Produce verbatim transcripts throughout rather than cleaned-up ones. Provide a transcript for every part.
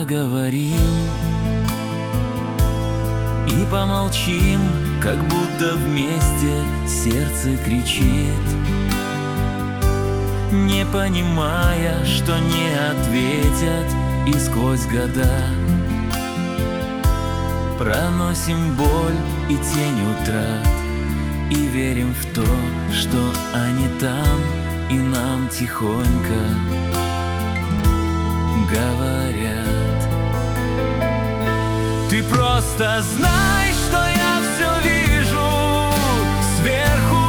поговорим и помолчим, как будто вместе сердце кричит, не понимая, что не ответят, и сквозь года проносим боль и тень утрат, и верим в то, что они там, и нам тихонько говорят: ты просто знай, что я все вижу сверху,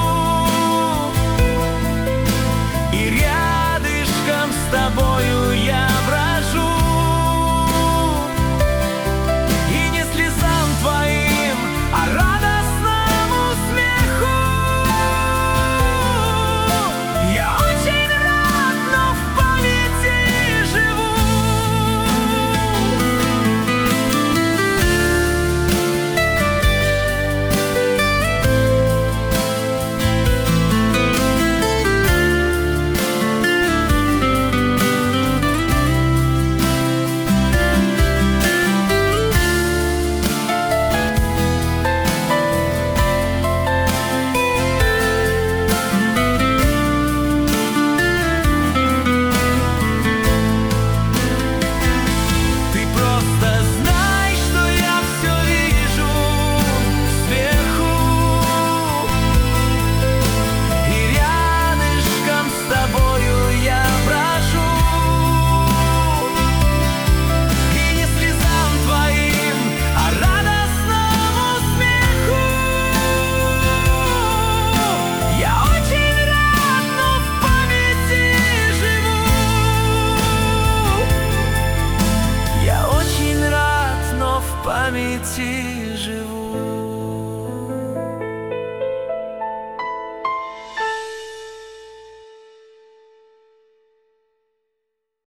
и рядышком с тобою я брожу, и не слезам твоим, а радостному смеху. Я очень рад, но в памяти живу. В памяти